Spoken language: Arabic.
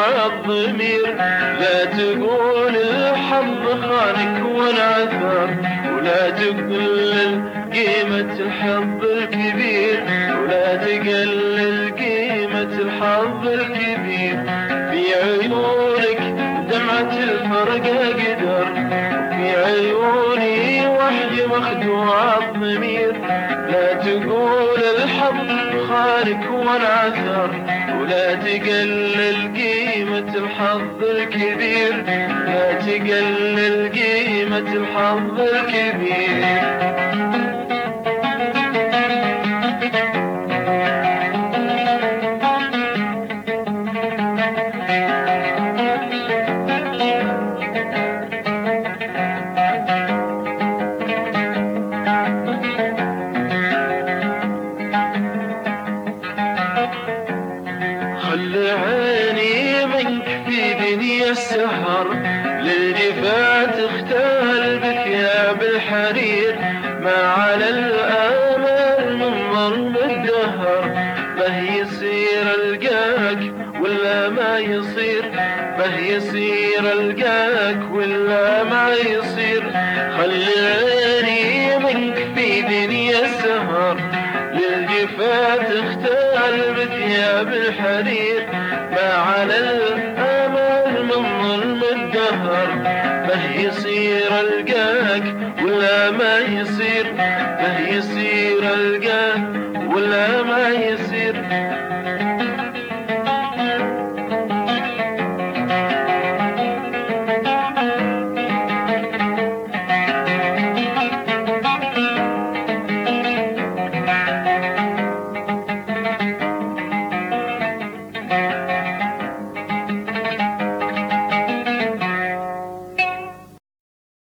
عالضمير. لا تقول الحظ خانك وانعثر، ولا تقلل قيمة الحظ الكبير، ولا تقلل قيمة الحظ الكبير. في عيونك دمعة الفرقة قدر، في عيوني وحدي مخدوع الضمير. لا تقول الحظ خانك وانعثر، ولا تقلل قيمة الحظ الكبير، لا تقلل قيمة الحظ الكبير. خلي عيني منك في دنيا السهر، للجفاة اختال بثياب الحرير. ما على الآمال من ظلم الدهر، ما يصير القاك ولا ما يصير، ما يصير القاك ولا ما يصير. خلي عيني منك في دنيا السهر، للجفاة اختال بثياب الحرير. ما على الآمال من ظلم الدهر، ما يصير القاك ولا ما يصير، ما يصير القاك ولا ما يصير.